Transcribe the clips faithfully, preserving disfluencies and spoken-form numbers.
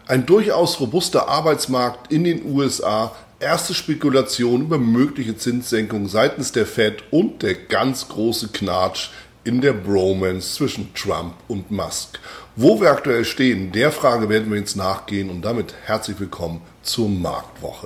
Ein durchaus robuster Arbeitsmarkt in den U S A, erste Spekulation über mögliche Zinssenkungen seitens der Fed und der ganz große Knatsch in der Bromance zwischen Trump und Musk. Wo wir aktuell stehen, der Frage werden wir jetzt nachgehen und damit herzlich willkommen zur Marktwoche.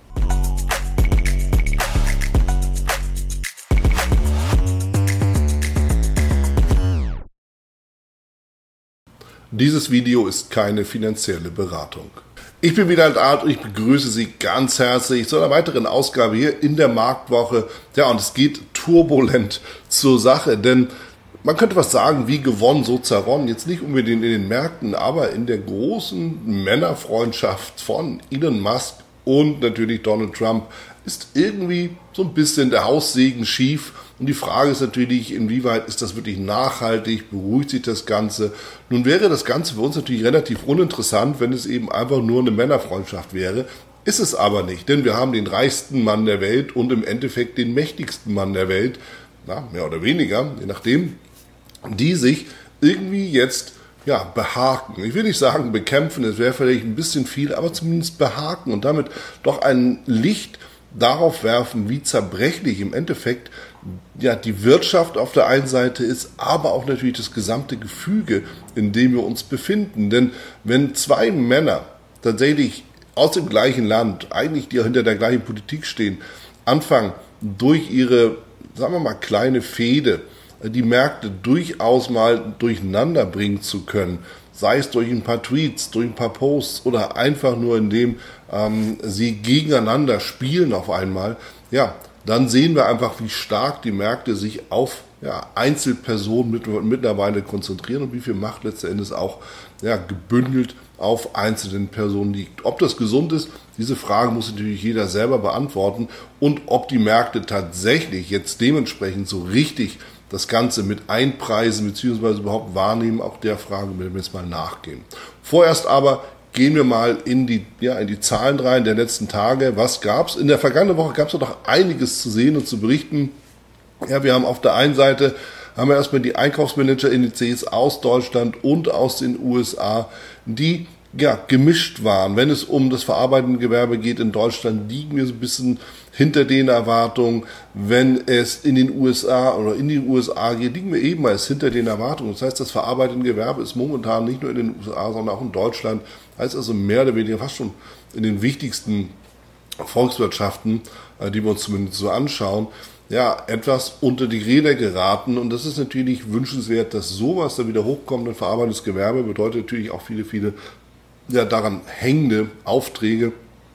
Dieses Video ist keine finanzielle Beratung. Ich bin Wieland Arndt und ich begrüße Sie ganz herzlich zu einer weiteren Ausgabe hier in der Marktwoche. Ja, und es geht turbulent zur Sache, denn man könnte was sagen, wie gewonnen, so zerronnen. Jetzt nicht unbedingt in den Märkten, aber in der großen Männerfreundschaft von Elon Musk und natürlich Donald Trump ist irgendwie so ein bisschen der Haussegen schief. Und die Frage ist natürlich, inwieweit ist das wirklich nachhaltig, beruhigt sich das Ganze? Nun wäre das Ganze für uns natürlich relativ uninteressant, wenn es eben einfach nur eine Männerfreundschaft wäre. Ist es aber nicht, denn wir haben den reichsten Mann der Welt und im Endeffekt den mächtigsten Mann der Welt, na, mehr oder weniger, je nachdem, die sich irgendwie jetzt ja, behaken. Ich will nicht sagen bekämpfen, es wäre vielleicht ein bisschen viel, aber zumindest behaken und damit doch ein Licht darauf werfen, wie zerbrechlich im Endeffekt ja die Wirtschaft auf der einen Seite ist, aber auch natürlich das gesamte Gefüge, in dem wir uns befinden. Denn wenn zwei Männer tatsächlich aus dem gleichen Land, eigentlich die hinter der gleichen Politik stehen, anfangen durch ihre, sagen wir mal, kleine Fehde, die Märkte durchaus mal durcheinander bringen zu können, sei es durch ein paar Tweets, durch ein paar Posts oder einfach nur indem ähm, sie gegeneinander spielen auf einmal, ja, dann sehen wir einfach, wie stark die Märkte sich auf ja, Einzelpersonen mit, mittlerweile konzentrieren und wie viel Macht letzten Endes auch ja, gebündelt auf einzelnen Personen liegt. Ob das gesund ist, diese Frage muss natürlich jeder selber beantworten und ob die Märkte tatsächlich jetzt dementsprechend so richtig das Ganze mit einpreisen bzw. überhaupt wahrnehmen, auch der Frage werden wir jetzt mal nachgehen. Vorerst aber gehen wir mal in die, ja, in die Zahlen rein der letzten Tage. Was gab's? In der vergangenen Woche gab es doch einiges zu sehen und zu berichten. Ja, wir haben auf der einen Seite haben wir erstmal die Einkaufsmanager-Indizes aus Deutschland und aus den U S A, die ja, gemischt waren. Wenn es um das verarbeitende Gewerbe geht in Deutschland, liegen wir so ein bisschen hinter den Erwartungen. Wenn es in den U S A oder in die U S A geht, liegen wir ebenfalls hinter den Erwartungen. Das heißt, das verarbeitende Gewerbe ist momentan nicht nur in den U S A, sondern auch in Deutschland, heißt also mehr oder weniger fast schon in den wichtigsten Volkswirtschaften, die wir uns zumindest so anschauen, ja, etwas unter die Räder geraten. Und das ist natürlich wünschenswert, dass sowas da wieder hochkommt. Ein verarbeitendes Gewerbe bedeutet natürlich auch viele, viele ja, daran hängende Aufträge,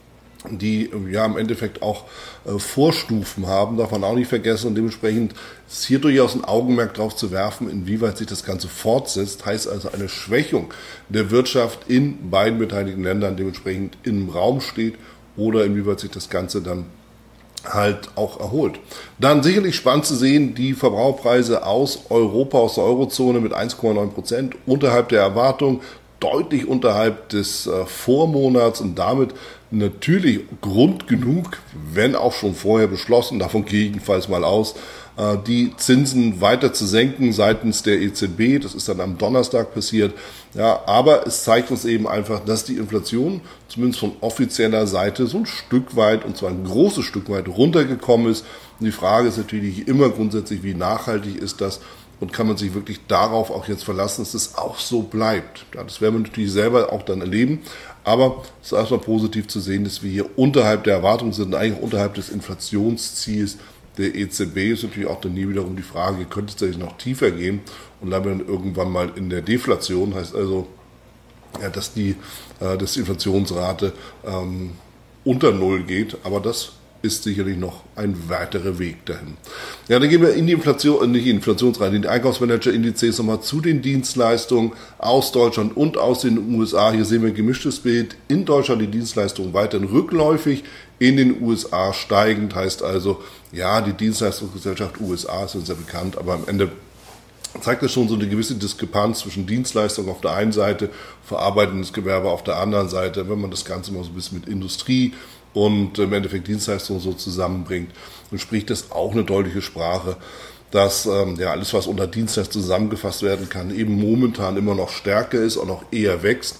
die ja im Endeffekt auch äh, Vorstufen haben, darf man auch nicht vergessen. Und dementsprechend ist hier durchaus ein Augenmerk drauf zu werfen, inwieweit sich das Ganze fortsetzt. Heißt also eine Schwächung der Wirtschaft in beiden beteiligten Ländern dementsprechend im Raum steht oder inwieweit sich das Ganze dann halt auch erholt. Dann sicherlich spannend zu sehen, die Verbraucherpreise aus Europa, aus der Eurozone mit eins Komma neun Prozent unterhalb der Erwartung, deutlich unterhalb des äh, Vormonats und damit natürlich Grund genug, wenn auch schon vorher beschlossen, davon gehe ich jedenfalls mal aus, äh, die Zinsen weiter zu senken seitens der E Z B. Das ist dann am Donnerstag passiert. Ja, aber es zeigt uns eben einfach, dass die Inflation zumindest von offizieller Seite so ein Stück weit, und zwar ein großes Stück weit, runtergekommen ist. Und die Frage ist natürlich immer grundsätzlich, wie nachhaltig ist das? Und kann man sich wirklich darauf auch jetzt verlassen, dass das auch so bleibt? Ja, das werden wir natürlich selber auch dann erleben. Aber es ist erstmal positiv zu sehen, dass wir hier unterhalb der Erwartungen sind, eigentlich unterhalb des Inflationsziels der E Z B. Ist natürlich auch dann nie wiederum die Frage, könnte es tatsächlich noch tiefer gehen? Und dann werden wir irgendwann mal in der Deflation, heißt also, ja, dass die, äh, dass die Inflationsrate ähm, unter Null geht. Aber das ist sicherlich noch ein weiterer Weg dahin. Ja, dann gehen wir in die Inflation, nicht in die Inflationsrate, in die Einkaufsmanager-Indizes nochmal zu den Dienstleistungen aus Deutschland und aus den U S A. Hier sehen wir ein gemischtes Bild. In Deutschland die Dienstleistungen weiterhin rückläufig, in den U S A steigend. Heißt also, ja, die Dienstleistungsgesellschaft U S A ist uns ja bekannt, aber am Ende zeigt das schon so eine gewisse Diskrepanz zwischen Dienstleistungen auf der einen Seite, verarbeitendes Gewerbe auf der anderen Seite, wenn man das Ganze mal so ein bisschen mit Industrie und im Endeffekt Dienstleistungen so zusammenbringt, dann spricht das auch eine deutliche Sprache, dass ähm, ja alles, was unter Dienstleistung zusammengefasst werden kann, eben momentan immer noch stärker ist und auch eher wächst.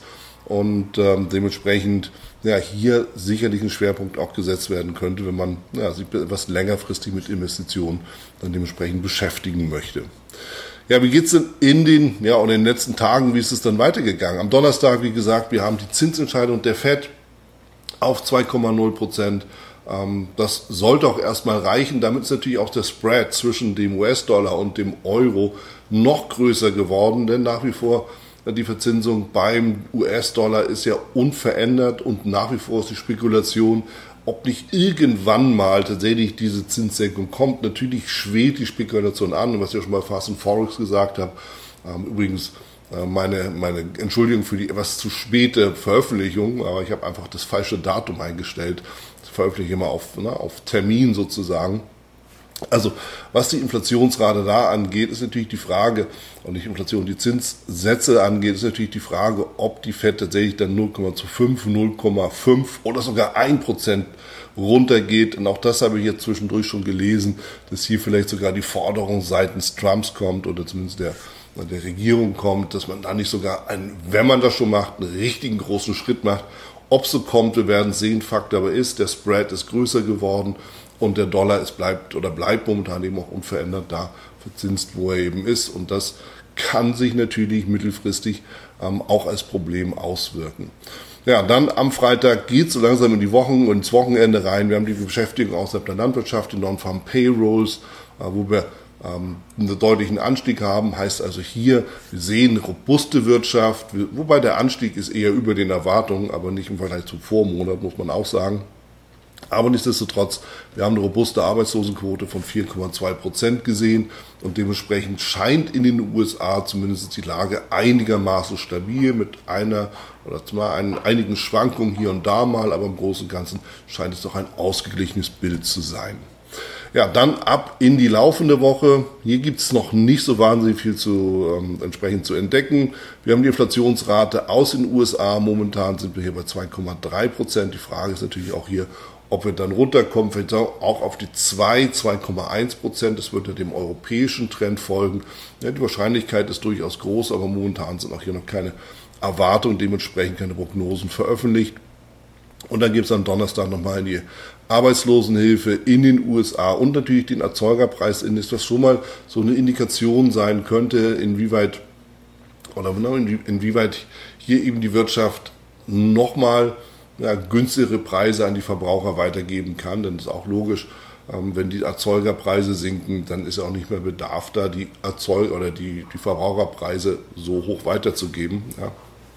und ähm, dementsprechend ja, hier sicherlich ein Schwerpunkt auch gesetzt werden könnte, wenn man ja, sich etwas längerfristig mit Investitionen dann dementsprechend beschäftigen möchte. Ja, wie geht's denn in den, ja, in den letzten Tagen, wie ist es dann weitergegangen? Am Donnerstag, wie gesagt, wir haben die Zinsentscheidung der Fed auf zwei Komma null Prozent. Ähm, das sollte auch erstmal reichen. Damit ist natürlich auch der Spread zwischen dem U S-Dollar und dem Euro noch größer geworden, denn nach wie vor die Verzinsung beim U S-Dollar ist ja unverändert und nach wie vor ist die Spekulation, ob nicht irgendwann mal tatsächlich diese Zinssenkung kommt. Natürlich schwelt die Spekulation an, was ich ja schon bei Fast and Forex gesagt habe. Übrigens meine, meine Entschuldigung für die etwas zu späte Veröffentlichung, aber ich habe einfach das falsche Datum eingestellt. Ich veröffentliche immer auf, ne, auf Termin sozusagen. Also, was die Inflationsrate da angeht, ist natürlich die Frage, und nicht Inflation, die Zinssätze angeht, ist natürlich die Frage, ob die Fed tatsächlich dann null Komma fünf, null Komma fünf oder sogar ein Prozent runtergeht. Und auch das habe ich jetzt zwischendurch schon gelesen, dass hier vielleicht sogar die Forderung seitens Trumps kommt oder zumindest der, der Regierung kommt, dass man da nicht sogar, einen, wenn man das schon macht, einen richtigen großen Schritt macht. Ob so kommt, wir werden sehen. Fakt aber ist, der Spread ist größer geworden. Und der Dollar ist bleibt oder bleibt momentan eben auch unverändert da verzinst, wo er eben ist. Und das kann sich natürlich mittelfristig ähm, auch als Problem auswirken. Ja, dann am Freitag geht es so langsam in die Wochen und ins Wochenende rein. Wir haben die Beschäftigung außerhalb der Landwirtschaft, die Non-Farm Payrolls, äh, wo wir ähm, einen deutlichen Anstieg haben. Heißt also hier, wir sehen robuste Wirtschaft, wobei der Anstieg ist eher über den Erwartungen, aber nicht im Vergleich zum Vormonat, muss man auch sagen. Aber nichtsdestotrotz, wir haben eine robuste Arbeitslosenquote von vier Komma zwei Prozent gesehen und dementsprechend scheint in den U S A zumindest die Lage einigermaßen stabil mit einer oder zwar ein, einigen Schwankungen hier und da mal, aber im Großen und Ganzen scheint es doch ein ausgeglichenes Bild zu sein. Ja, dann ab in die laufende Woche. Hier gibt es noch nicht so wahnsinnig viel zu ähm, entsprechend zu entdecken. Wir haben die Inflationsrate aus den U S A. Momentan sind wir hier bei zwei Komma drei Prozent. Die Frage ist natürlich auch hier, ob wir dann runterkommen, vielleicht auch auf die zwei, zwei Komma eins Prozent. Das wird ja dem europäischen Trend folgen. Ja, die Wahrscheinlichkeit ist durchaus groß, aber momentan sind auch hier noch keine Erwartungen, dementsprechend keine Prognosen veröffentlicht. Und dann gibt es am Donnerstag nochmal die Arbeitslosenhilfe in den U S A und natürlich den Erzeugerpreisindex, was schon mal so eine Indikation sein könnte, inwieweit oder inwieweit hier eben die Wirtschaft nochmal ja, günstigere Preise an die Verbraucher weitergeben kann. Denn das ist auch logisch, ähm, wenn die Erzeugerpreise sinken, dann ist ja auch nicht mehr Bedarf da, die Erzeug- oder die, die Verbraucherpreise so hoch weiterzugeben. Ja.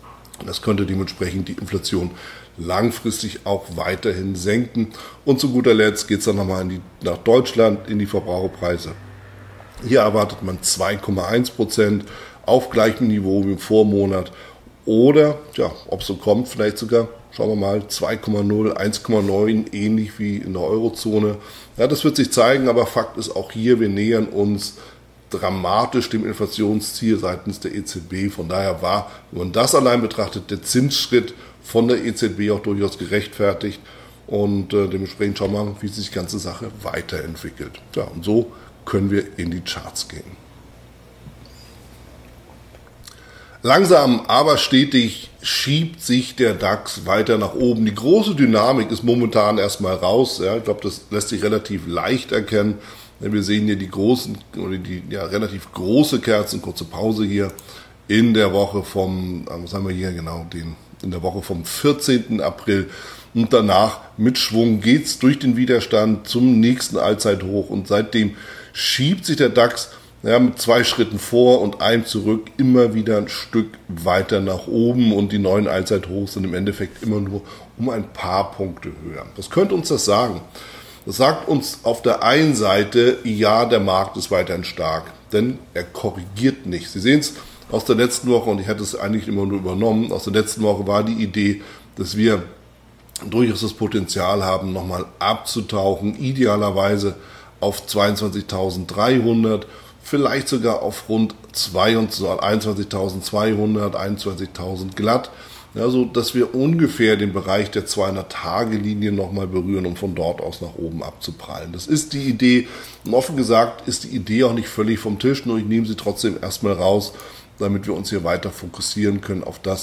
Das könnte dementsprechend die Inflation langfristig auch weiterhin senken. Und zu guter Letzt geht es dann nochmal in die, nach Deutschland in die Verbraucherpreise. Hier erwartet man zwei Komma eins Prozent auf gleichem Niveau wie im Vormonat. Oder, ja, ob es so kommt, vielleicht sogar, schauen wir mal, zwei Komma null, eins Komma neun, ähnlich wie in der Eurozone. Ja, das wird sich zeigen, aber Fakt ist auch hier, wir nähern uns dramatisch dem Inflationsziel seitens der E Z B. Von daher war, wenn man das allein betrachtet, der Zinsschritt von der E Z B auch durchaus gerechtfertigt. Und äh, dementsprechend schauen wir mal, wie sich die ganze Sache weiterentwickelt. Ja, und so können wir in die Charts gehen. Langsam, aber stetig schiebt sich der DAX weiter nach oben. Die große Dynamik ist momentan erstmal raus. Ja, ich glaube, das lässt sich relativ leicht erkennen. Wir sehen hier die großen oder die ja, relativ große Kerzen, kurze Pause hier in der Woche vom, was haben wir hier genau, den, in der Woche vom vierzehnten April. Und danach mit Schwung geht's durch den Widerstand zum nächsten Allzeithoch. Und seitdem schiebt sich der DAX ja, mit zwei Schritten vor und einem zurück immer wieder ein Stück weiter nach oben. Und die neuen Allzeithochs sind im Endeffekt immer nur um ein paar Punkte höher. Was könnte uns das sagen? Das sagt uns auf der einen Seite, ja, der Markt ist weiterhin stark, denn er korrigiert nicht. Sie sehen es aus der letzten Woche, und ich hatte es eigentlich immer nur übernommen, aus der letzten Woche war die Idee, dass wir durchaus das Potenzial haben, nochmal abzutauchen, idealerweise auf zweiundzwanzigtausenddreihundert, vielleicht sogar auf rund einundzwanzigtausendzweihundert, einundzwanzigtausend glatt. Ja, so dass wir ungefähr den Bereich der zweihundert-Tage-Linie nochmal berühren, um von dort aus nach oben abzuprallen. Das ist die Idee. Und offen gesagt ist die Idee auch nicht völlig vom Tisch, nur ich nehme sie trotzdem erstmal raus, damit wir uns hier weiter fokussieren können auf das,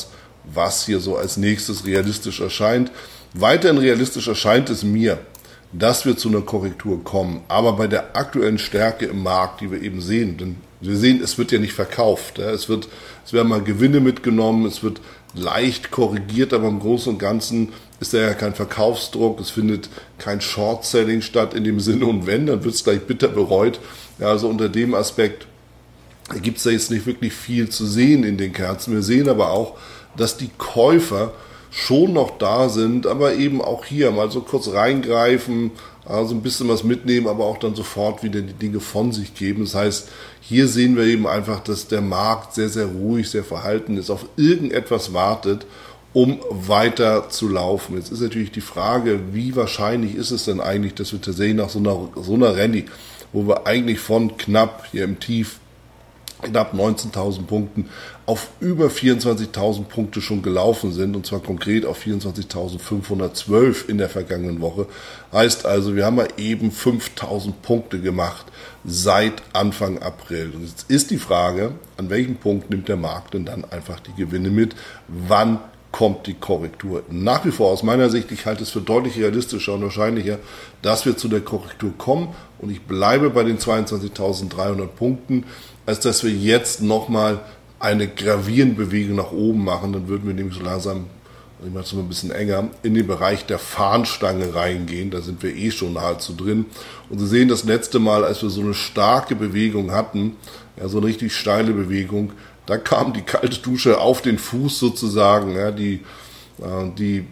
was hier so als nächstes realistisch erscheint. Weiterhin realistisch erscheint es mir, dass wir zu einer Korrektur kommen, aber bei der aktuellen Stärke im Markt, die wir eben sehen, denn wir sehen, es wird ja nicht verkauft, ja, es wird, es werden mal Gewinne mitgenommen, es wird leicht korrigiert, aber im Großen und Ganzen ist da ja kein Verkaufsdruck, es findet kein Short-Selling statt in dem Sinne, und wenn, dann wird es gleich bitter bereut. Ja, also unter dem Aspekt gibt es da jetzt nicht wirklich viel zu sehen in den Kerzen. Wir sehen aber auch, dass die Käufer schon noch da sind, aber eben auch hier mal so kurz reingreifen, also ein bisschen was mitnehmen, aber auch dann sofort wieder die Dinge von sich geben. Das heißt, hier sehen wir eben einfach, dass der Markt sehr, sehr ruhig, sehr verhalten ist, auf irgendetwas wartet, um weiter zu laufen. Jetzt ist natürlich die Frage, wie wahrscheinlich ist es denn eigentlich, dass wir tatsächlich nach so einer, so einer Rallye, wo wir eigentlich von knapp hier im Tief knapp neunzehntausend Punkten auf über vierundzwanzigtausend Punkte schon gelaufen sind, und zwar konkret auf vierundzwanzigtausendfünfhundertzwölf in der vergangenen Woche. Heißt also, wir haben mal eben fünftausend Punkte gemacht seit Anfang April. Und jetzt ist die Frage, an welchem Punkt nimmt der Markt denn dann einfach die Gewinne mit? Wann kommt die Korrektur? Nach wie vor aus meiner Sicht, ich halte es für deutlich realistischer und wahrscheinlicher, dass wir zu der Korrektur kommen, und ich bleibe bei den zweiundzwanzigtausenddreihundert Punkten, als dass wir jetzt nochmal eine gravierende Bewegung nach oben machen. Dann würden wir nämlich so langsam, ich mache es mal ein bisschen enger, in den Bereich der Fahnenstange reingehen. Da sind wir eh schon nahezu drin. Und Sie sehen, das letzte Mal, als wir so eine starke Bewegung hatten, ja, so eine richtig steile Bewegung, da kam die kalte Dusche auf den Fuß sozusagen. Ja, die, äh, die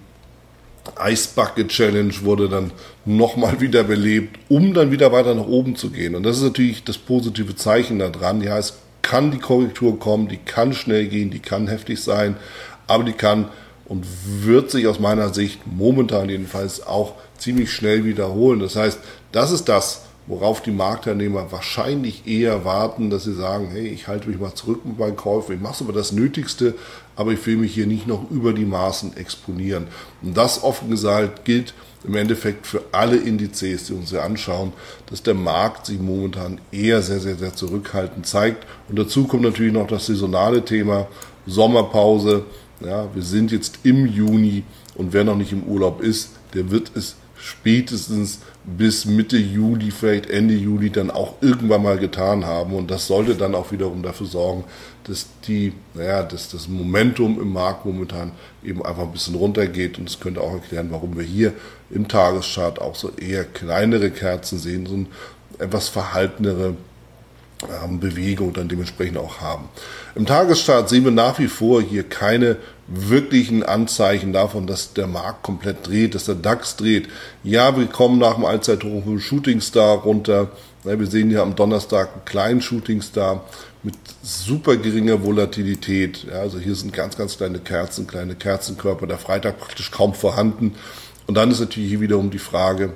Ice Bucket Challenge wurde dann nochmal wieder belebt, um dann wieder weiter nach oben zu gehen. Und das ist natürlich das positive Zeichen daran. Ja, es kann die Korrektur kommen, die kann schnell gehen, die kann heftig sein, aber die kann und wird sich aus meiner Sicht momentan jedenfalls auch ziemlich schnell wiederholen. Das heißt, das ist das, worauf die Marktteilnehmer wahrscheinlich eher warten, dass sie sagen, hey, ich halte mich mal zurück mit meinen Käufen, ich mache aber das Nötigste, aber ich will mich hier nicht noch über die Maßen exponieren. Und das, offen gesagt, gilt im Endeffekt für alle Indizes, die uns hier anschauen, dass der Markt sich momentan eher sehr, sehr, sehr zurückhaltend zeigt. Und dazu kommt natürlich noch das saisonale Thema, Sommerpause. Ja, wir sind jetzt im Juni, und wer noch nicht im Urlaub ist, der wird es spätestens bis Mitte Juli, vielleicht Ende Juli, dann auch irgendwann mal getan haben. Und das sollte dann auch wiederum dafür sorgen, dass die, naja, dass das Momentum im Markt momentan eben einfach ein bisschen runtergeht. Und das könnte auch erklären, warum wir hier im Tageschart auch so eher kleinere Kerzen sehen, so eine etwas verhaltenere ähm, Bewegung dann dementsprechend auch haben. Im Tageschart sehen wir nach wie vor hier keine wirklichen Anzeichen davon, dass der Markt komplett dreht, dass der DAX dreht. Ja, wir kommen nach dem Allzeithoch vom Shooting Star runter. Ja, wir sehen hier am Donnerstag einen kleinen Shooting Star mit super geringer Volatilität. Ja, also hier sind ganz, ganz kleine Kerzen, kleine Kerzenkörper, der Freitag praktisch kaum vorhanden. Und dann ist natürlich hier wiederum die Frage,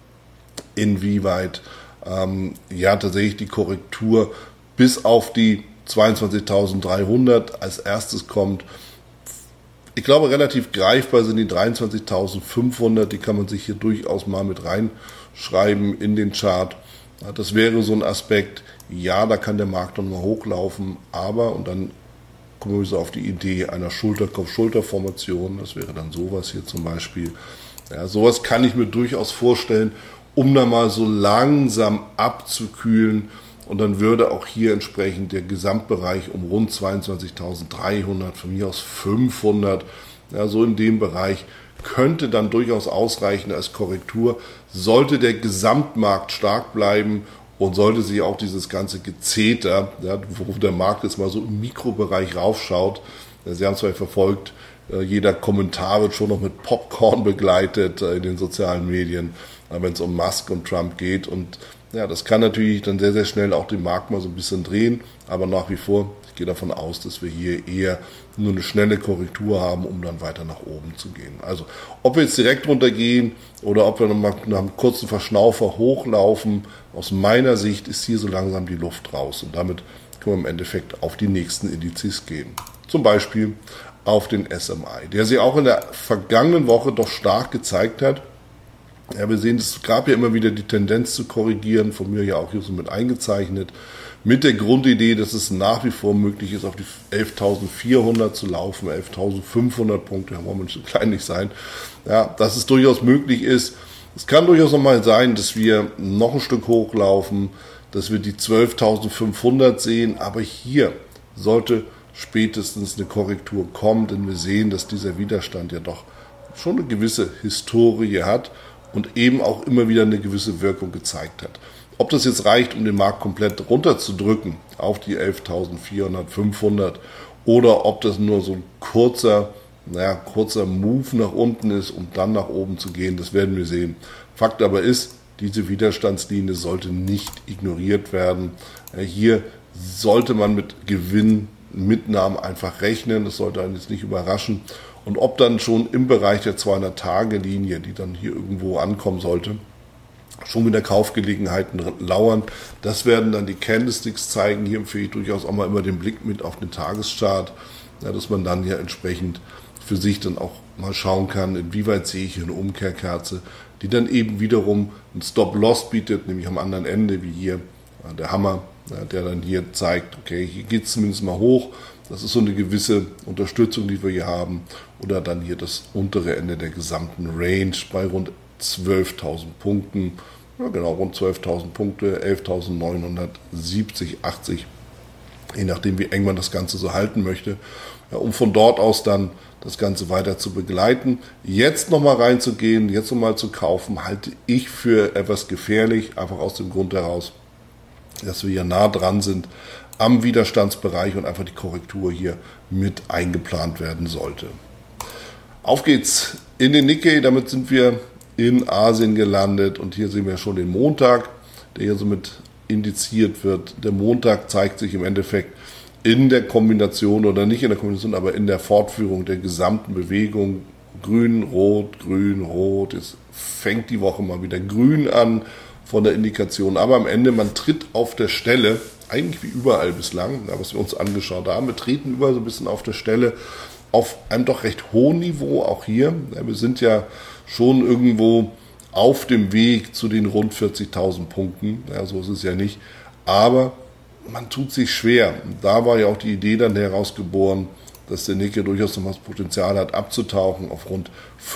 inwieweit ähm, ja tatsächlich die Korrektur bis auf die zweiundzwanzigtausenddreihundert als erstes kommt. Ich glaube, relativ greifbar sind die dreiundzwanzigtausendfünfhundert, die kann man sich hier durchaus mal mit reinschreiben in den Chart. Das wäre so ein Aspekt, ja, da kann der Markt noch mal hochlaufen, aber, und dann kommen wir so auf die Idee einer Schulterkopf-Schulter-Formation, das wäre dann sowas hier zum Beispiel. Ja, sowas kann ich mir durchaus vorstellen, um da mal so langsam abzukühlen. Und dann würde auch hier entsprechend der Gesamtbereich um rund zweiundzwanzigtausenddreihundert, von mir aus fünfhundert, ja, so in dem Bereich, könnte dann durchaus ausreichen als Korrektur. Sollte der Gesamtmarkt stark bleiben und sollte sich auch dieses ganze Gezeter, ja, wo der Markt jetzt mal so im Mikrobereich raufschaut, ja, Sie haben es vielleicht verfolgt, jeder Kommentar wird schon noch mit Popcorn begleitet in den sozialen Medien, wenn es um Musk und Trump geht. Und ja, das kann natürlich dann sehr, sehr schnell auch den Markt mal so ein bisschen drehen. Aber nach wie vor, ich gehe davon aus, dass wir hier eher nur eine schnelle Korrektur haben, um dann weiter nach oben zu gehen. Also, ob wir jetzt direkt runtergehen oder ob wir noch mal nach einem kurzen Verschnaufer hochlaufen, aus meiner Sicht ist hier so langsam die Luft raus. Und damit können wir im Endeffekt auf die nächsten Indizes gehen. Zum Beispiel auf den S M I, der sich auch in der vergangenen Woche doch stark gezeigt hat. Ja, wir sehen, es gab ja immer wieder die Tendenz zu korrigieren, von mir ja auch hier so mit eingezeichnet, mit der Grundidee, dass es nach wie vor möglich ist, auf die elftausendvierhundert zu laufen, elftausendfünfhundert Punkte, ja, wollen wir nicht so klein nicht sein, ja, dass es durchaus möglich ist. Es kann durchaus noch mal sein, dass wir noch ein Stück hochlaufen, dass wir die zwölftausendfünfhundert sehen, aber hier sollte spätestens eine Korrektur kommen, denn wir sehen, dass dieser Widerstand ja doch schon eine gewisse Historie hat und eben auch immer wieder eine gewisse Wirkung gezeigt hat. Ob das jetzt reicht, um den Markt komplett runterzudrücken auf die elftausendvierhundert, fünfhundert oder ob das nur so ein kurzer, naja, kurzer Move nach unten ist, um dann nach oben zu gehen, das werden wir sehen. Fakt aber ist, diese Widerstandslinie sollte nicht ignoriert werden. Hier sollte man mit Gewinnmitnahmen einfach rechnen, das sollte einen jetzt nicht überraschen. Und ob dann schon im Bereich der zweihundert-Tage-Linie, die dann hier irgendwo ankommen sollte, schon wieder Kaufgelegenheiten lauern, das werden dann die Candlesticks zeigen. Hier empfehle ich durchaus auch mal immer den Blick mit auf den Tageschart, ja, dass man dann hier entsprechend für sich dann auch mal schauen kann, inwieweit sehe ich hier eine Umkehrkerze, die dann eben wiederum einen Stop-Loss bietet, nämlich am anderen Ende, wie hier ja, der Hammer, ja, der dann hier zeigt, okay, hier geht es zumindest mal hoch. Das ist so eine gewisse Unterstützung, die wir hier haben. Oder dann hier das untere Ende der gesamten Range bei rund zwölftausend Punkten. Ja, genau, rund zwölftausend Punkte, elftausendneunhundertsiebzig, achtzig. Je nachdem, wie eng man das Ganze so halten möchte. Ja, um von dort aus dann das Ganze weiter zu begleiten. Jetzt nochmal reinzugehen, jetzt nochmal zu kaufen, halte ich für etwas gefährlich. Einfach aus dem Grund heraus, dass wir hier nah dran sind am Widerstandsbereich und einfach die Korrektur hier mit eingeplant werden sollte. Auf geht's in den Nikkei, damit sind wir in Asien gelandet und hier sehen wir schon den Montag, der hier somit indiziert wird. Der Montag zeigt sich im Endeffekt in der Kombination oder nicht in der Kombination, aber in der Fortführung der gesamten Bewegung. Grün, Rot, Grün, Rot. Jetzt fängt die Woche mal wieder grün an von der Indikation, aber am Ende, man tritt auf der Stelle, eigentlich wie überall bislang, was wir uns angeschaut haben. Wir treten überall so ein bisschen auf der Stelle auf einem doch recht hohen Niveau, auch hier. Wir sind ja schon irgendwo auf dem Weg zu den rund vierzigtausend Punkten. Ja, so ist es ja nicht. Aber man tut sich schwer. Da war ja auch die Idee dann herausgeboren, dass der Nikkei durchaus noch das Potenzial hat, abzutauchen auf rund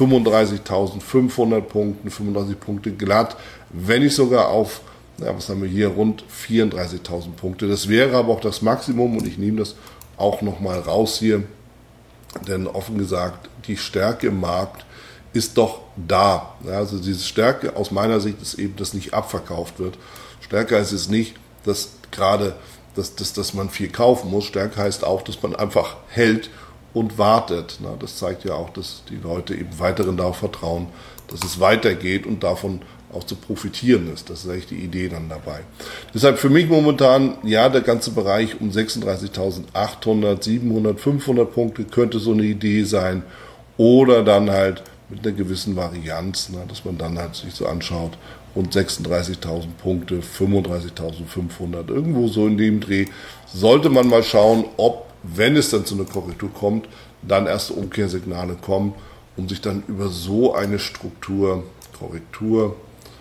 fünfunddreißigtausendfünfhundert Punkten, fünfunddreißig Punkte glatt, wenn nicht sogar auf, ja, was haben wir hier, rund vierunddreißigtausend Punkte. Das wäre aber auch das Maximum und ich nehme das auch nochmal raus hier, denn offen gesagt, die Stärke im Markt ist doch da. Ja, also diese Stärke aus meiner Sicht ist eben, dass nicht abverkauft wird. Stärke heißt es nicht, dass gerade, dass, dass, dass man viel kaufen muss. Stärke heißt auch, dass man einfach hält und wartet. Na, das zeigt ja auch, dass die Leute eben weiterhin darauf vertrauen, dass es weitergeht und davon auch zu profitieren ist. Das ist eigentlich die Idee dann dabei. Deshalb für mich momentan, ja, der ganze Bereich um sechsunddreißigtausendachthundert, siebenhundert, fünfhundert Punkte könnte so eine Idee sein. Oder dann halt mit einer gewissen Varianz, na, dass man dann halt sich so anschaut, rund sechsunddreißigtausend Punkte, fünfunddreißigtausendfünfhundert, irgendwo so in dem Dreh, sollte man mal schauen, ob, wenn es dann zu einer Korrektur kommt, dann erste Umkehrsignale kommen, um sich dann über so eine Struktur, Korrektur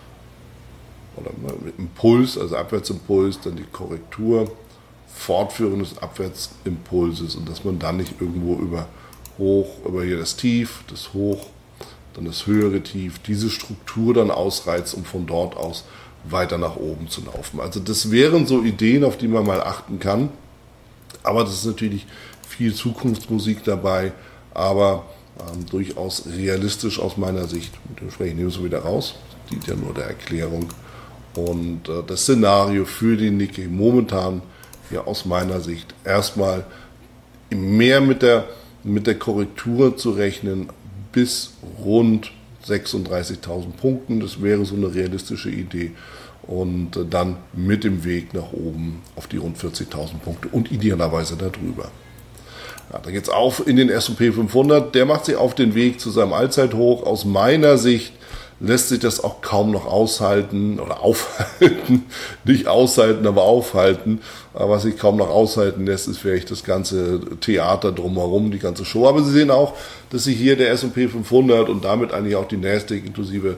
oder mit Impuls, also Abwärtsimpuls, dann die Korrektur, Fortführung des Abwärtsimpulses und dass man dann nicht irgendwo über Hoch, über hier das Tief, das Hoch, dann das höhere Tief, diese Struktur dann ausreizt, um von dort aus weiter nach oben zu laufen. Also das wären so Ideen, auf die man mal achten kann, aber das ist natürlich viel Zukunftsmusik dabei, aber ähm, durchaus realistisch aus meiner Sicht. Dementsprechend nehmen wir es wieder raus, das dient ja nur der Erklärung. Und äh, das Szenario für den Nikkei momentan ja aus meiner Sicht erstmal mehr mit der, mit der Korrektur zu rechnen bis rund sechsunddreißigtausend Punkten. Das wäre so eine realistische Idee. Und äh, dann mit dem Weg nach oben auf die rund vierzigtausend Punkte und idealerweise darüber. Ja, da geht es auf in den S und P fünfhundert. Der macht sich auf den Weg zu seinem Allzeithoch. Aus meiner Sicht lässt sich das auch kaum noch aushalten oder aufhalten. Nicht aushalten, aber aufhalten. Aber was sich kaum noch aushalten lässt, ist vielleicht das ganze Theater drumherum, die ganze Show. Aber Sie sehen auch, dass sich hier der S und P fünfhundert und damit eigentlich auch die Nasdaq inklusive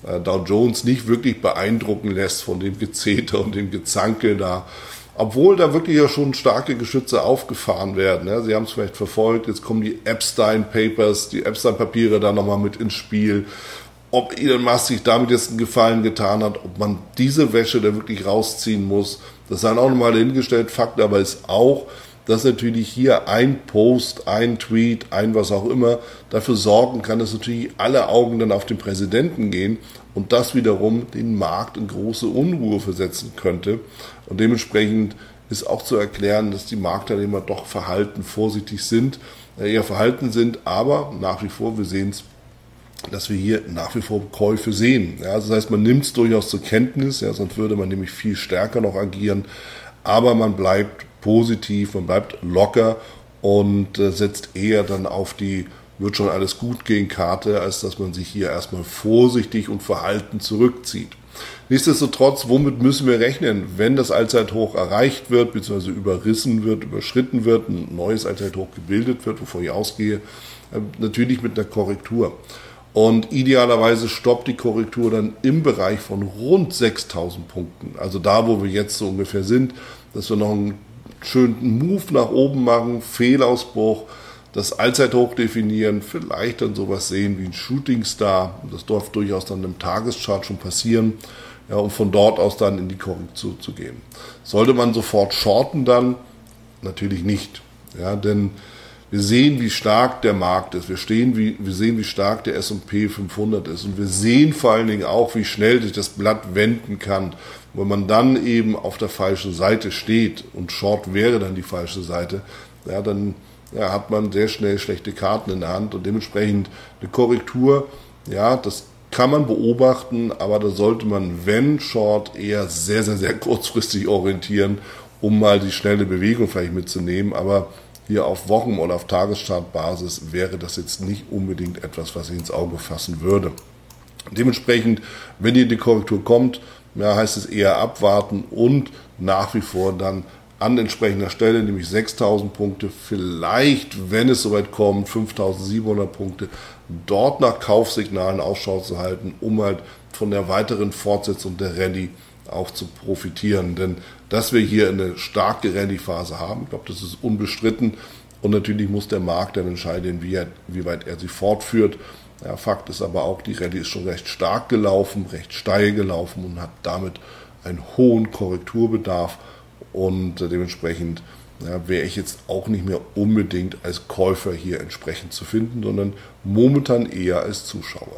äh, Dow Jones nicht wirklich beeindrucken lässt von dem Gezeter und dem Gezankel da. Obwohl da wirklich ja schon starke Geschütze aufgefahren werden. Ja. Sie haben es vielleicht verfolgt, jetzt kommen die Epstein Papers, die Epstein-Papiere da nochmal mit ins Spiel. Ob Elon Musk sich damit jetzt einen Gefallen getan hat, ob man diese Wäsche da wirklich rausziehen muss, das sei auch nochmal dahingestellt. Fakt aber ist auch, dass natürlich hier ein Post, ein Tweet, ein was auch immer dafür sorgen kann, dass natürlich alle Augen dann auf den Präsidenten gehen und das wiederum den Markt in große Unruhe versetzen könnte. Und dementsprechend ist auch zu erklären, dass die Marktteilnehmer doch verhalten, vorsichtig sind, eher verhalten sind, aber nach wie vor, wir sehen es, dass wir hier nach wie vor Käufe sehen. Ja, das heißt, man nimmt es durchaus zur Kenntnis, ja, sonst würde man nämlich viel stärker noch agieren, aber man bleibt positiv, man bleibt locker und äh, setzt eher dann auf die wird schon alles gut gehen Karte, als dass man sich hier erstmal vorsichtig und verhalten zurückzieht. Nichtsdestotrotz, womit müssen wir rechnen, wenn das Allzeithoch erreicht wird, beziehungsweise überrissen wird, überschritten wird, ein neues Allzeithoch gebildet wird, wovon ich ausgehe, äh, natürlich mit einer Korrektur. Und idealerweise stoppt die Korrektur dann im Bereich von rund sechstausend Punkten. Also da, wo wir jetzt so ungefähr sind, dass wir noch einen schönen Move nach oben machen, Fehlausbruch, das Allzeithoch definieren, vielleicht dann sowas sehen wie ein Shooting Star. Das darf durchaus dann im Tageschart schon passieren, ja, um von dort aus dann in die Korrektur zu gehen. Sollte man sofort shorten dann? Natürlich nicht, ja, denn wir sehen, wie stark der Markt ist. Wir, stehen, wie, wir sehen, wie stark der S und P fünfhundert ist. Und wir sehen vor allen Dingen auch, wie schnell sich das Blatt wenden kann. Wenn man dann eben auf der falschen Seite steht und Short wäre dann die falsche Seite, ja, dann ja, hat man sehr schnell schlechte Karten in der Hand. Und dementsprechend eine Korrektur, ja, das kann man beobachten, aber da sollte man, wenn Short, eher sehr, sehr, sehr kurzfristig orientieren, um mal die schnelle Bewegung vielleicht mitzunehmen. Aber hier auf Wochen- oder auf Tageschartbasis wäre das jetzt nicht unbedingt etwas, was ich ins Auge fassen würde. Dementsprechend, wenn hier die Korrektur kommt, ja, heißt es eher abwarten und nach wie vor dann an entsprechender Stelle, nämlich sechstausend Punkte, vielleicht, wenn es soweit kommt, fünftausendsiebenhundert Punkte, dort nach Kaufsignalen Ausschau zu halten, um halt von der weiteren Fortsetzung der Rallye auch zu profitieren. Denn dass wir hier eine starke Rallye-Phase haben, ich glaube, das ist unbestritten. Und natürlich muss der Markt dann entscheiden, wie, er, wie weit er sie fortführt. Ja, Fakt ist aber auch, die Rallye ist schon recht stark gelaufen, recht steil gelaufen und hat damit einen hohen Korrekturbedarf. Und dementsprechend ja, wäre ich jetzt auch nicht mehr unbedingt als Käufer hier entsprechend zu finden, sondern momentan eher als Zuschauer.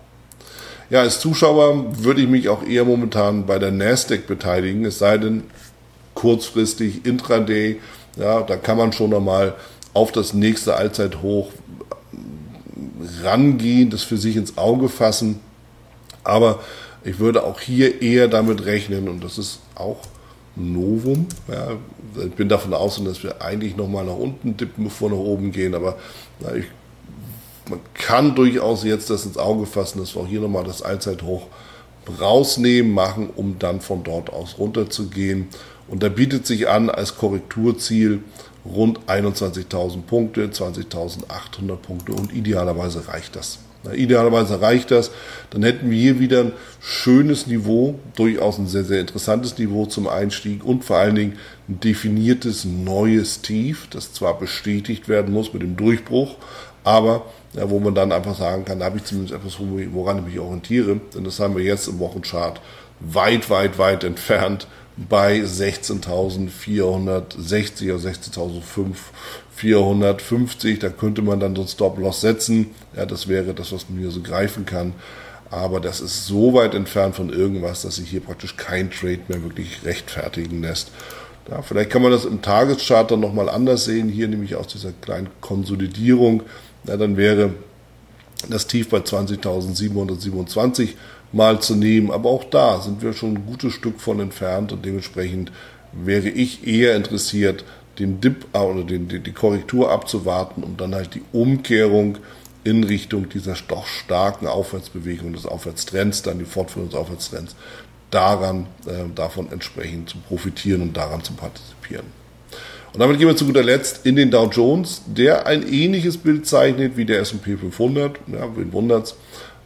Ja, als Zuschauer würde ich mich auch eher momentan bei der Nasdaq beteiligen, es sei denn kurzfristig, intraday, ja, da kann man schon einmal auf das nächste Allzeithoch rangehen, das für sich ins Auge fassen, aber ich würde auch hier eher damit rechnen, und das ist auch Novum, ja, ich bin davon aus, dass wir eigentlich nochmal nach unten dippen, bevor nach oben gehen, aber na, ich Man kann durchaus jetzt das ins Auge fassen, dass wir auch hier nochmal das Allzeithoch rausnehmen, machen, um dann von dort aus runterzugehen. Und da bietet sich an als Korrekturziel rund einundzwanzigtausend Punkte, zwanzigtausendachthundert Punkte und idealerweise reicht das. Na, idealerweise reicht das, dann hätten wir hier wieder ein schönes Niveau, durchaus ein sehr, sehr interessantes Niveau zum Einstieg und vor allen Dingen ein definiertes neues Tief, das zwar bestätigt werden muss mit dem Durchbruch, aber ja, wo man dann einfach sagen kann, da habe ich zumindest etwas, woran ich mich orientiere, denn das haben wir jetzt im Wochenchart weit, weit, weit entfernt bei sechzehntausendvierhundertsechzig oder sechzehntausendvierhundertfünfzig, da könnte man dann so einen Stop-Loss setzen, ja, das wäre das, was man hier so greifen kann, aber das ist so weit entfernt von irgendwas, dass sich hier praktisch kein Trade mehr wirklich rechtfertigen lässt. Ja, vielleicht kann man das im Tageschart dann nochmal anders sehen, hier nämlich aus dieser kleinen Konsolidierung, ja, dann wäre das Tief bei zwanzigtausendsiebenhundertsiebenundzwanzig mal zu nehmen, aber auch da sind wir schon ein gutes Stück von entfernt und dementsprechend wäre ich eher interessiert, den Dip oder den, die, die Korrektur abzuwarten und dann halt die Umkehrung in Richtung dieser doch starken Aufwärtsbewegung des Aufwärtstrends, dann die Fortführung des Aufwärtstrends, daran, äh, davon entsprechend zu profitieren und daran zu partizipieren. Und damit gehen wir zu guter Letzt in den Dow Jones, der ein ähnliches Bild zeichnet wie der S und P fünfhundert, ja, wen wundert's,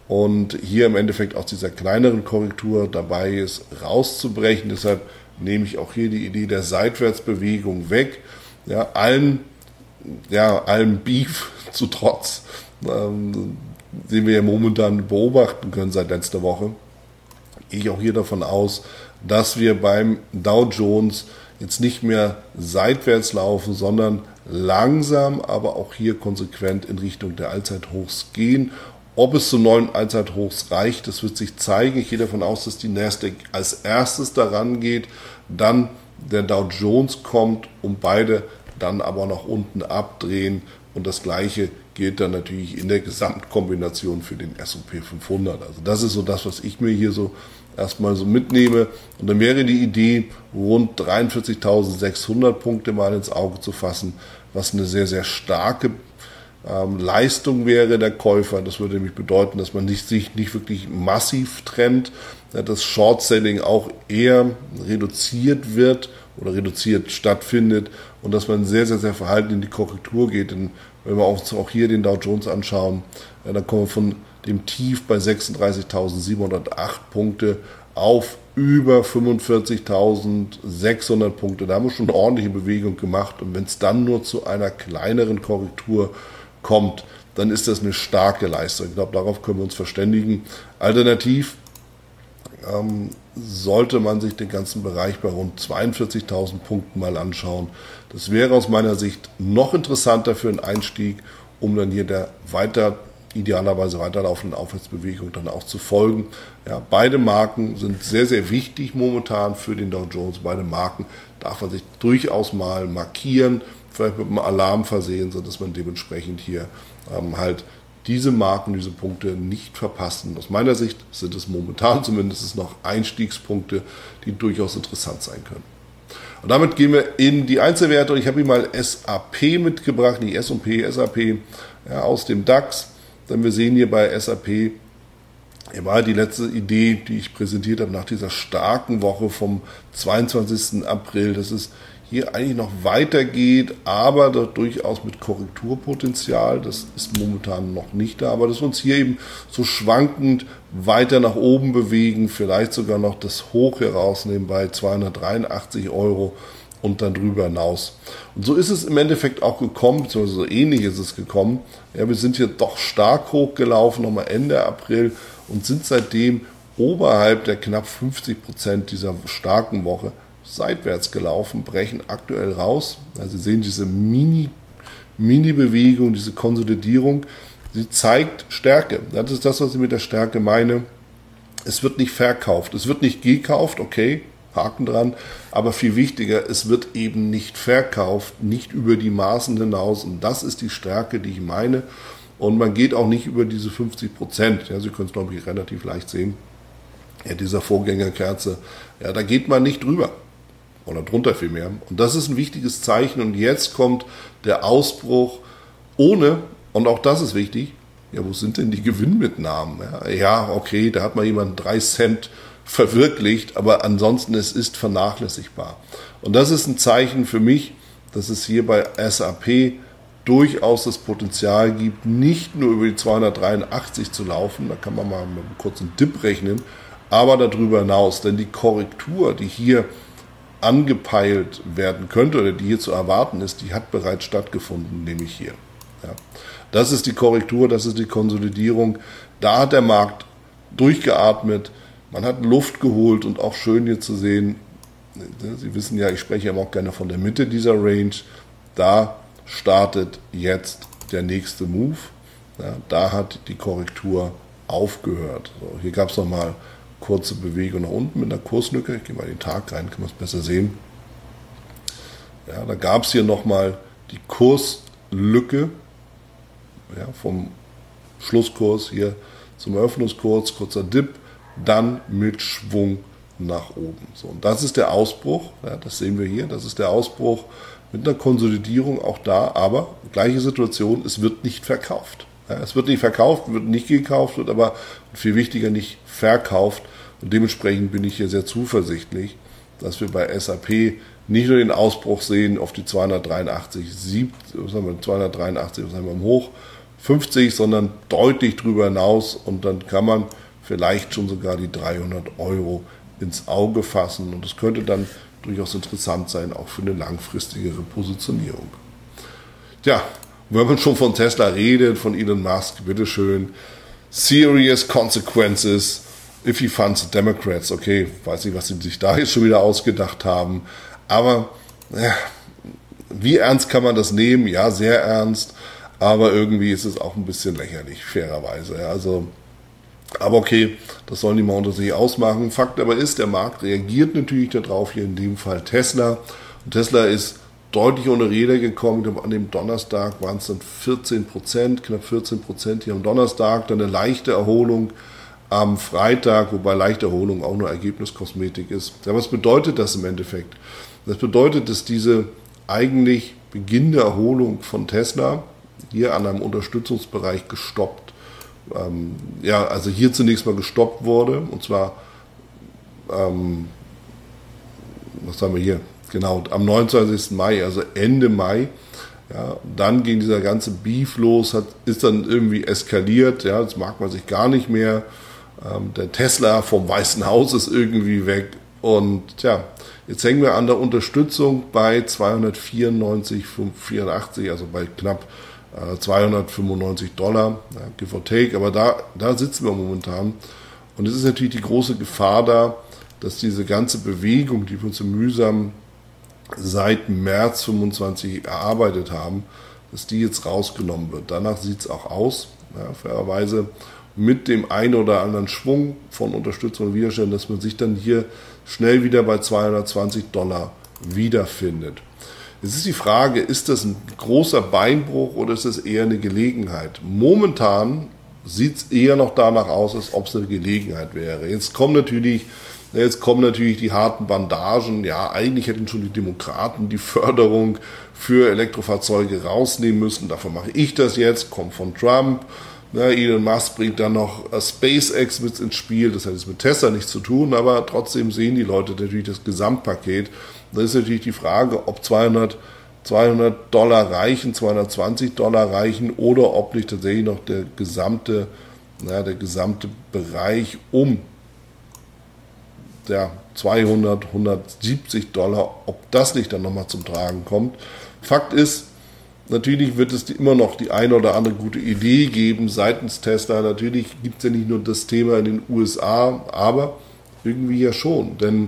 und hier im Endeffekt aus dieser kleineren Korrektur dabei ist, rauszubrechen. Deshalb nehme ich auch hier die Idee der Seitwärtsbewegung weg. Ja, allen, ja, allem Beef zu trotz, ähm, den wir ja momentan beobachten können seit letzter Woche, gehe ich auch hier davon aus, dass wir beim Dow Jones jetzt nicht mehr seitwärts laufen, sondern langsam, aber auch hier konsequent in Richtung der Allzeithochs gehen. Ob es zu neuen Allzeithochs reicht, das wird sich zeigen. Ich gehe davon aus, dass die Nasdaq als erstes daran geht, dann der Dow Jones kommt und beide dann aber nach unten abdrehen. Und das Gleiche gilt dann natürlich in der Gesamtkombination für den S und P fünfhundert. Also das ist so das, was ich mir hier so erstmal so mitnehme. Und dann wäre die Idee, rund dreiundvierzigtausendsechshundert Punkte mal ins Auge zu fassen, was eine sehr, sehr starke ähm, Leistung wäre der Käufer. Das würde nämlich bedeuten, dass man nicht, sich nicht wirklich massiv trennt, dass Short-Selling auch eher reduziert wird oder reduziert stattfindet und dass man sehr, sehr, sehr verhalten in die Korrektur geht. Denn wenn wir uns auch hier den Dow Jones anschauen, ja, dann kommen wir von dem Tief bei sechsunddreißigtausendsiebenhundertacht Punkte auf über fünfundvierzigtausendsechshundert Punkte. Da haben wir schon eine ordentliche Bewegung gemacht. Und wenn es dann nur zu einer kleineren Korrektur kommt, dann ist das eine starke Leistung. Ich glaube, darauf können wir uns verständigen. Alternativ ähm, sollte man sich den ganzen Bereich bei rund zweiundvierzigtausend Punkten mal anschauen. Das wäre aus meiner Sicht noch interessanter für einen Einstieg, um dann hier der weiter idealerweise weiterlaufenden Aufwärtsbewegung dann auch zu folgen. Ja, beide Marken sind sehr, sehr wichtig momentan für den Dow Jones. Beide Marken darf man sich durchaus mal markieren, vielleicht mit einem Alarm versehen, sodass man dementsprechend hier ähm, halt diese Marken, diese Punkte nicht verpassen. Aus meiner Sicht sind es momentan zumindest noch Einstiegspunkte, die durchaus interessant sein können. Und damit gehen wir in die Einzelwerte. Und ich habe hier mal S A P mitgebracht, nicht S und P, S A P ja, aus dem DAX. Denn wir sehen hier bei S A P, hier war die letzte Idee, die ich präsentiert habe nach dieser starken Woche vom zweiundzwanzigsten April, dass es hier eigentlich noch weitergeht, aber durchaus mit Korrekturpotenzial. Das ist momentan noch nicht da, aber dass wir uns hier eben so schwankend weiter nach oben bewegen, vielleicht sogar noch das Hoch herausnehmen bei zweihundertdreiundachtzig Euro und dann drüber hinaus. Und so ist es im Endeffekt auch gekommen, beziehungsweise so ähnlich ist es gekommen. Ja, wir sind hier doch stark hochgelaufen, nochmal Ende April und sind seitdem oberhalb der knapp fünfzig Prozent dieser starken Woche seitwärts gelaufen, brechen aktuell raus. Also Sie sehen diese Mini, Mini-Bewegung, diese Konsolidierung, sie zeigt Stärke. Das ist das, was ich mit der Stärke meine. Es wird nicht verkauft, es wird nicht gekauft, okay, Haken dran, aber viel wichtiger, es wird eben nicht verkauft, nicht über die Maßen hinaus und das ist die Stärke, die ich meine und man geht auch nicht über diese fünfzig Prozent, ja, Sie können es glaube ich relativ leicht sehen, ja, dieser Vorgängerkerze, ja, da geht man nicht drüber oder drunter vielmehr und das ist ein wichtiges Zeichen und jetzt kommt der Ausbruch ohne, und auch das ist wichtig, ja, wo sind denn die Gewinnmitnahmen? Ja, ja okay, da hat mal jemand drei Cent verwirklicht, aber ansonsten es ist vernachlässigbar. Und das ist ein Zeichen für mich, dass es hier bei S A P durchaus das Potenzial gibt, nicht nur über die zweihundertdreiundachtzig zu laufen, da kann man mal mit einem kurzen Dip rechnen, aber darüber hinaus, denn die Korrektur, die hier angepeilt werden könnte oder die hier zu erwarten ist, die hat bereits stattgefunden, nämlich hier. Ja. Das ist die Korrektur, das ist die Konsolidierung, da hat der Markt durchgeatmet, man hat Luft geholt und auch schön hier zu sehen, Sie wissen ja, ich spreche ja auch gerne von der Mitte dieser Range, da startet jetzt der nächste Move, ja, da hat die Korrektur aufgehört. So, hier gab es nochmal kurze Bewegung nach unten mit einer Kurslücke, ich gehe mal in den Tag rein, kann man es besser sehen. Ja, da gab es hier nochmal die Kurslücke ja, vom Schlusskurs hier zum Eröffnungskurs, kurzer Dip, dann mit Schwung nach oben. So, und das ist der Ausbruch, ja, das sehen wir hier, das ist der Ausbruch mit einer Konsolidierung auch da, aber gleiche Situation, es wird nicht verkauft. Ja, es wird nicht verkauft, wird nicht gekauft, wird aber viel wichtiger nicht verkauft und dementsprechend bin ich hier sehr zuversichtlich, dass wir bei S A P nicht nur den Ausbruch sehen auf die zweihundertdreiundachtzig, was haben wir, zweihundertdreiundachtzig, was haben wir im Hoch, fünfzig, sondern deutlich drüber hinaus und dann kann man vielleicht schon sogar die dreihundert Euro ins Auge fassen und das könnte dann durchaus interessant sein, auch für eine langfristigere Positionierung. Tja, wenn man schon von Tesla redet, von Elon Musk, bitteschön, serious consequences if he funds the Democrats. Okay, weiß nicht, was sie sich da jetzt schon wieder ausgedacht haben, aber ja, wie ernst kann man das nehmen? Ja, sehr ernst, aber irgendwie ist es auch ein bisschen lächerlich, fairerweise. Ja, also, aber okay, das sollen die mal unter sich ausmachen. Fakt aber ist, der Markt reagiert natürlich darauf, hier in dem Fall Tesla. Und Tesla ist deutlich unter Räder gekommen. An dem Donnerstag waren es dann vierzehn Prozent, knapp vierzehn Prozent hier am Donnerstag. Dann eine leichte Erholung am Freitag, wobei leichte Erholung auch nur Ergebniskosmetik ist. Ja, was bedeutet das im Endeffekt? Das bedeutet, dass diese eigentlich beginnende Erholung von Tesla hier an einem Unterstützungsbereich gestoppt, ähm, ja, also hier zunächst mal gestoppt wurde, und zwar, ähm, was haben wir hier? Genau, am neunundzwanzigsten Mai, also Ende Mai. Ja, dann ging dieser ganze Beef los, hat, ist dann irgendwie eskaliert, ja, das mag man sich gar nicht mehr. Ähm, der Tesla vom Weißen Haus ist irgendwie weg und ja, jetzt hängen wir an der Unterstützung bei zweihundertvierundneunzig Komma vierundachtzig, also bei knapp äh, zweihundertfünfundneunzig Dollar, ja, give or take, aber da, da sitzen wir momentan. Und es ist natürlich die große Gefahr da, dass diese ganze Bewegung, die wir so mühsam seit März fünfundzwanzig erarbeitet haben, dass die jetzt rausgenommen wird. Danach sieht es auch aus, ja, fairerweise, mit dem einen oder anderen Schwung von Unterstützung und Widerstand, dass man sich dann hier schnell wieder bei zweihundertzwanzig Dollar wiederfindet. Jetzt ist die Frage, ist das ein großer Beinbruch oder ist das eher eine Gelegenheit? Momentan sieht es eher noch danach aus, als ob es eine Gelegenheit wäre. Jetzt kommen natürlich, jetzt kommen natürlich die harten Bandagen. Ja, eigentlich hätten schon die Demokraten die Förderung für Elektrofahrzeuge rausnehmen müssen. Davon mache ich das jetzt, kommt von Trump. Ja, Elon Musk bringt dann noch SpaceX mit ins Spiel. Das hat jetzt mit Tesla nichts zu tun, aber trotzdem sehen die Leute natürlich das Gesamtpaket. Da ist natürlich die Frage, ob zweihundert, zweihundert Dollar reichen, zweihundertzwanzig Dollar reichen oder ob nicht tatsächlich noch der gesamte, ja, der gesamte Bereich um der zweihundert, hundertsiebzig Dollar, ob das nicht dann nochmal zum Tragen kommt. Fakt ist, natürlich wird es immer noch die eine oder andere gute Idee geben seitens Tesla. Natürlich gibt es ja nicht nur das Thema in den U S A, aber irgendwie ja schon. Denn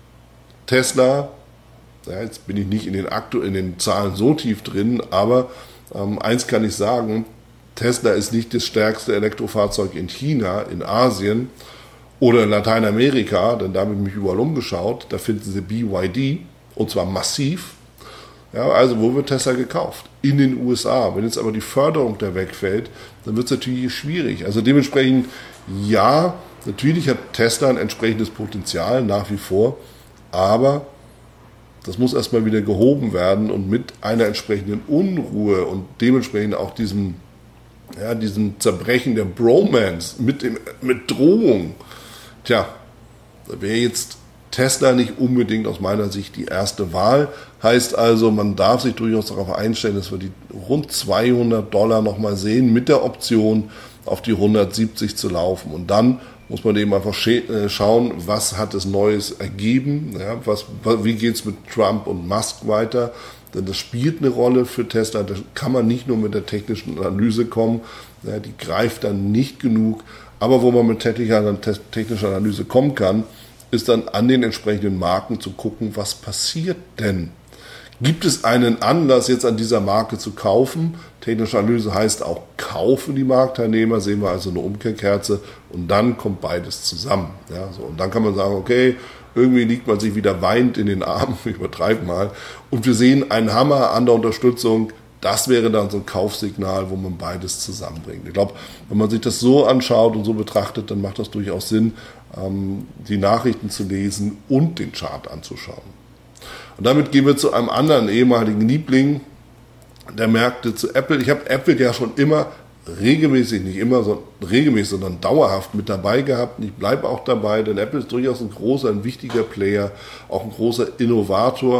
Tesla, ja, jetzt bin ich nicht in den, Aktu- in den Zahlen so tief drin, aber ähm, eins kann ich sagen, Tesla ist nicht das stärkste Elektrofahrzeug in China, in Asien oder in Lateinamerika, denn da habe ich mich überall umgeschaut, da finden Sie B Y D und zwar massiv. Ja, also wo wird Tesla gekauft? In den U S A. Wenn jetzt aber die Förderung da wegfällt, dann wird es natürlich schwierig. Also dementsprechend, ja, natürlich hat Tesla ein entsprechendes Potenzial nach wie vor, aber das muss erstmal wieder gehoben werden und mit einer entsprechenden Unruhe und dementsprechend auch diesem, ja, diesem Zerbrechen der Bromance mit, dem, mit Drohung. Tja, da wäre jetzt Tesla nicht unbedingt aus meiner Sicht die erste Wahl. Heißt also, man darf sich durchaus darauf einstellen, dass wir die rund zweihundert Dollar nochmal sehen, mit der Option auf die hundertsiebzig zu laufen. Und dann muss man eben einfach schauen, was hat es Neues ergeben, ja, was, wie geht es mit Trump und Musk weiter. Denn das spielt eine Rolle für Tesla. Da kann man nicht nur mit der technischen Analyse kommen, ja, die greift dann nicht genug. Aber wo man mit technischer Analyse kommen kann, ist dann an den entsprechenden Marken zu gucken, was passiert denn? Gibt es einen Anlass, jetzt an dieser Marke zu kaufen? Technische Analyse heißt auch, kaufen die Marktteilnehmer, sehen wir also eine Umkehrkerze und dann kommt beides zusammen. Ja, so, und dann kann man sagen, okay, irgendwie liegt man sich wieder weinend in den Armen, ich übertreibe mal, und wir sehen einen Hammer an der Unterstützung. Das wäre dann so ein Kaufsignal, wo man beides zusammenbringt. Ich glaube, wenn man sich das so anschaut und so betrachtet, dann macht das durchaus Sinn, die Nachrichten zu lesen und den Chart anzuschauen. Und damit gehen wir zu einem anderen ehemaligen Liebling der Märkte, zu Apple. Ich habe Apple ja schon immer regelmäßig, nicht immer, sondern regelmäßig, sondern dauerhaft mit dabei gehabt. Und ich bleibe auch dabei, denn Apple ist durchaus ein großer, ein wichtiger Player, auch ein großer Innovator.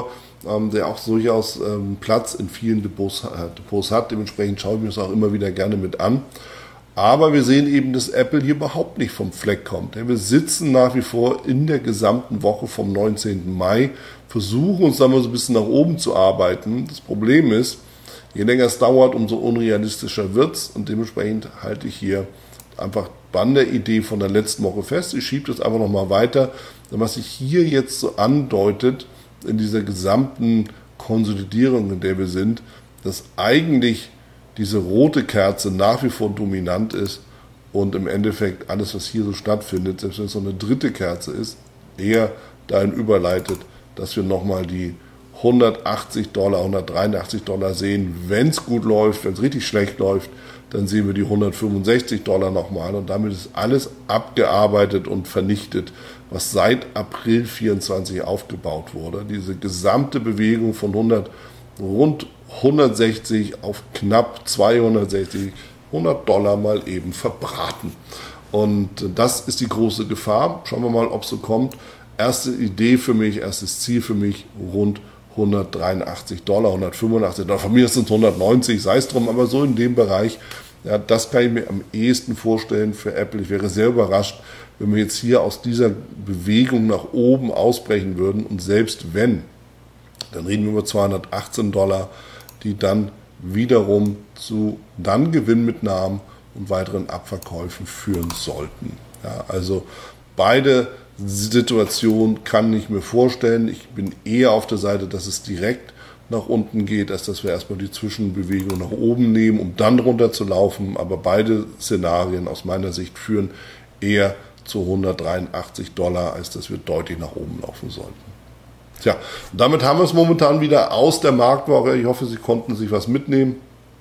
ähm, der auch durchaus ähm, Platz in vielen Depots, äh, Depots hat. Dementsprechend schaue ich mir das auch immer wieder gerne mit an. Aber wir sehen eben, dass Apple hier überhaupt nicht vom Fleck kommt. Wir sitzen nach wie vor in der gesamten Woche vom neunzehnten Mai, versuchen uns da mal so ein bisschen nach oben zu arbeiten. Das Problem ist, je länger es dauert, umso unrealistischer wird es. Und dementsprechend halte ich hier einfach an der Idee von der letzten Woche fest. Ich schiebe das einfach nochmal weiter. Was sich hier jetzt so andeutet, in dieser gesamten Konsolidierung, in der wir sind, dass eigentlich diese rote Kerze nach wie vor dominant ist und im Endeffekt alles, was hier so stattfindet, selbst wenn es so eine dritte Kerze ist, eher dahin überleitet, dass wir nochmal die hundertachtzig Dollar, hundertdreiundachtzig Dollar sehen, wenn es gut läuft. Wenn es richtig schlecht läuft, dann sehen wir die hundertfünfundsechzig Dollar nochmal und damit ist alles abgearbeitet und vernichtet, was seit April vierundzwanzig aufgebaut wurde. Diese gesamte Bewegung von hundert, rund hundertsechzig auf knapp zweihundertsechzig, hundert Dollar mal eben verbraten. Und das ist die große Gefahr. Schauen wir mal, ob es so kommt. Erste Idee für mich, erstes Ziel für mich, rund hundertdreiundachtzig Dollar, hundertfünfundachtzig Dollar. Von mir sind es hundertneunzig, sei es drum, aber so in dem Bereich. Ja, das kann ich mir am ehesten vorstellen für Apple. Ich wäre sehr überrascht, wenn wir jetzt hier aus dieser Bewegung nach oben ausbrechen würden. Und selbst wenn, dann reden wir über zweihundertachtzehn Dollar, die dann wiederum zu dann Gewinnmitnahmen und weiteren Abverkäufen führen sollten. Ja, also beide Situationen kann ich mir vorstellen. Ich bin eher auf der Seite, dass es direkt nach unten geht, als dass wir erstmal die Zwischenbewegung nach oben nehmen, um dann runter zu laufen. Aber beide Szenarien aus meiner Sicht führen eher zu hundertdreiundachtzig Dollar, als dass wir deutlich nach oben laufen sollten. Tja, und damit haben wir es momentan wieder aus der Marktwoche. Ich hoffe, Sie konnten sich was mitnehmen.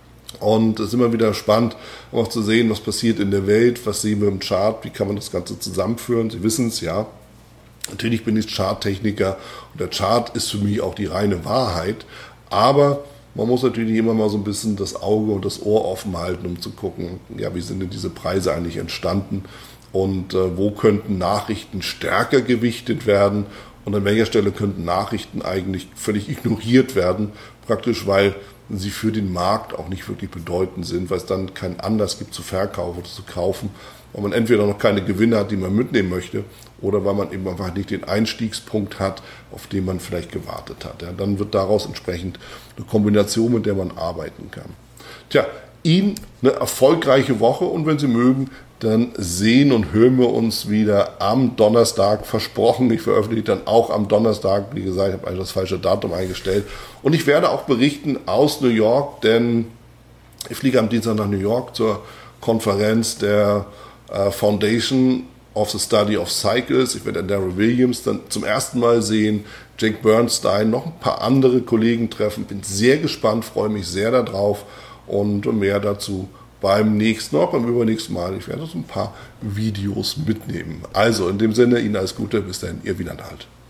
Und es ist immer wieder spannend, auch zu sehen, was passiert in der Welt, was sehen wir im Chart, wie kann man das Ganze zusammenführen. Sie wissen es, ja. Natürlich bin ich Charttechniker und der Chart ist für mich auch die reine Wahrheit. Aber man muss natürlich immer mal so ein bisschen das Auge und das Ohr offen halten, um zu gucken, ja, wie sind denn diese Preise eigentlich entstanden und äh, wo könnten Nachrichten stärker gewichtet werden und an welcher Stelle könnten Nachrichten eigentlich völlig ignoriert werden, praktisch weil sie für den Markt auch nicht wirklich bedeutend sind, weil es dann keinen Anlass gibt zu verkaufen oder zu kaufen, weil man entweder noch keine Gewinne hat, die man mitnehmen möchte, oder weil man eben einfach nicht den Einstiegspunkt hat, auf den man vielleicht gewartet hat. Ja, dann wird daraus entsprechend eine Kombination, mit der man arbeiten kann. Tja, Ihnen eine erfolgreiche Woche und wenn Sie mögen, dann sehen und hören wir uns wieder am Donnerstag, versprochen. Ich veröffentliche dann auch am Donnerstag, wie gesagt, ich habe eigentlich das falsche Datum eingestellt. Und ich werde auch berichten aus New York, denn ich fliege am Dienstag nach New York zur Konferenz der äh, Foundation of the Study of Cycles. Ich werde Darryl Williams dann zum ersten Mal sehen, Jake Bernstein, noch ein paar andere Kollegen treffen. Bin sehr gespannt, freue mich sehr darauf und mehr dazu beim nächsten, noch beim übernächsten Mal. Ich werde so ein paar Videos mitnehmen. Also in dem Sinne, Ihnen alles Gute, bis dahin, Ihr Wieland Halt.